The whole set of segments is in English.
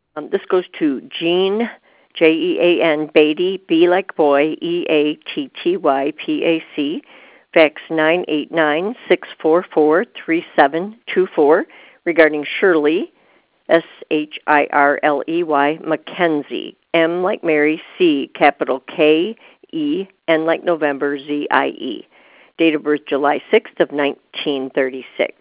This goes to Jean, Jean Beatty, B like boy, EATTYPAC, fax 989-644-3724, regarding Shirley, Shirley Mackenzie, M like Mary, C, capital K, E, N like November, ZIE. Date of birth July 6th of 1936.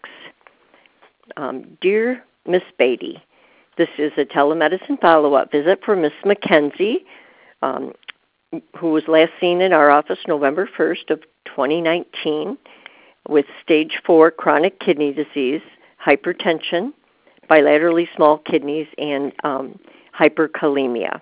Dear Miss Beatty, this is a telemedicine follow-up visit for Miss Mackenzie, who was last seen in our office November 1st of 2019 with stage 4 chronic kidney disease, hypertension, bilaterally small kidneys, and hyperkalemia.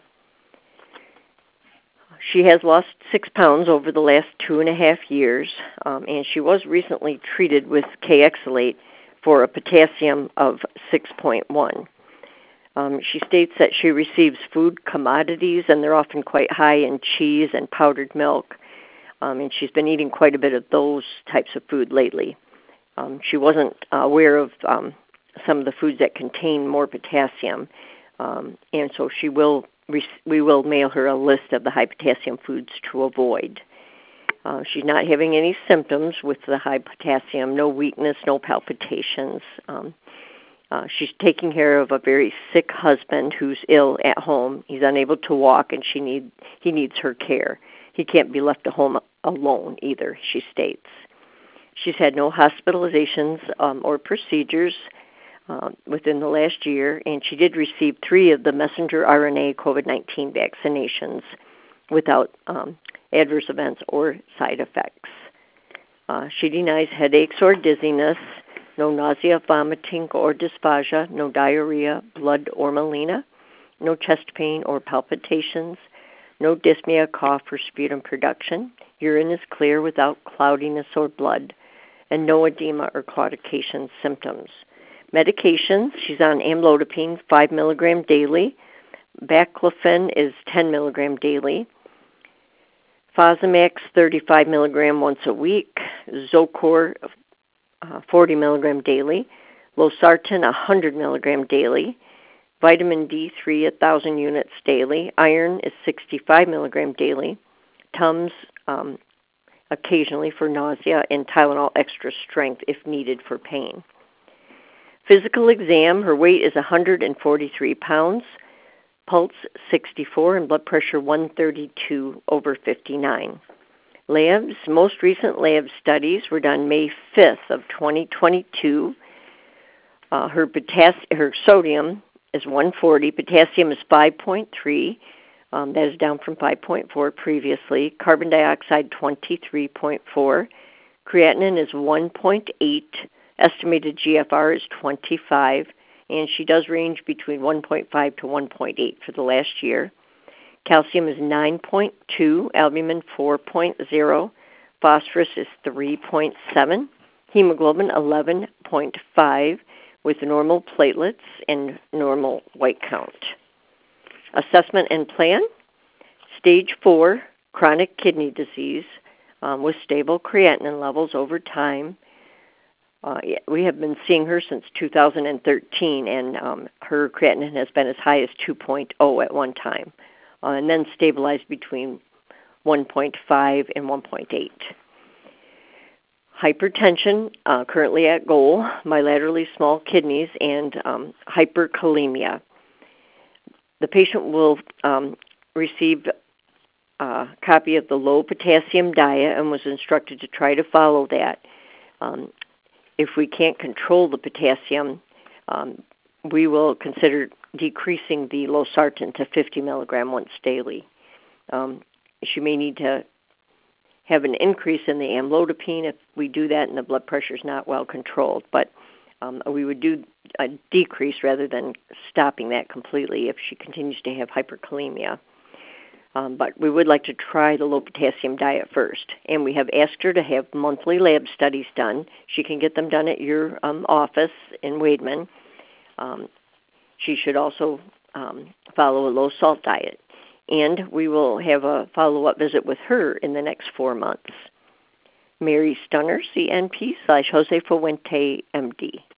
She has lost 6 pounds over the last 2.5 years, and she was recently treated with Kayexalate for a potassium of 6.1. She states that she receives food commodities, and they're often quite high in cheese and powdered milk, and she's been eating quite a bit of those types of food lately. She wasn't aware of some of the foods that contain more potassium, and so we will mail her a list of the high potassium foods to avoid. She's not having any symptoms with the high potassium, no weakness, no palpitations. She's taking care of a very sick husband who's ill at home. He's unable to walk, and he needs her care. He can't be left at home alone either, she states. She's had no hospitalizations or procedures within the last year, and she did receive 3 of the messenger RNA COVID-19 vaccinations without adverse events or side effects. She denies headaches or dizziness, no nausea, vomiting, or dysphagia, no diarrhea, blood, or melena, no chest pain or palpitations, no dyspnea, cough, or sputum production. Urine is clear without cloudiness or blood, and no edema or claudication symptoms. Medications, she's on amlodipine 5 milligram daily. Baclofen is 10 milligram daily. Fosamax 35 milligram once a week. Zocor 40 milligram daily. Losartan 100 milligram daily. Vitamin D3 1,000 units daily. Iron is 65 milligram daily. Tums occasionally for nausea, and Tylenol extra strength if needed for pain. Physical exam, her weight is 143 pounds, pulse 64, and blood pressure 132/59. Labs, most recent lab studies were done May 5th of 2022. Her sodium is 140, potassium is 5.3, that is down from 5.4 previously. Carbon dioxide 23.4, creatinine is 1.8. Estimated GFR is 25, and she does range between 1.5 to 1.8 for the last year. Calcium is 9.2, albumin 4.0, phosphorus is 3.7, hemoglobin 11.5 with normal platelets and normal white count. Assessment and plan, stage 4, chronic kidney disease with stable creatinine levels over time. We have been seeing her since 2013, and her creatinine has been as high as 2.0 at one time, and then stabilized between 1.5 and 1.8. Hypertension, currently at goal, bilaterally small kidneys, and hyperkalemia. The patient will receive a copy of the low potassium diet and was instructed to try to follow that. If we can't control the potassium, we will consider decreasing the losartan to 50 milligram once daily. She may need to have an increase in the amlodipine if we do that and the blood pressure is not well controlled, but we would do a decrease rather than stopping that completely if she continues to have hyperkalemia. But we would like to try the low potassium diet first. And we have asked her to have monthly lab studies done. She can get them done at your office in Wademan. She should also follow a low-salt diet. And we will have a follow-up visit with her in the next 4 months. Mary Stunner, CNP /Jose Fuente, MD.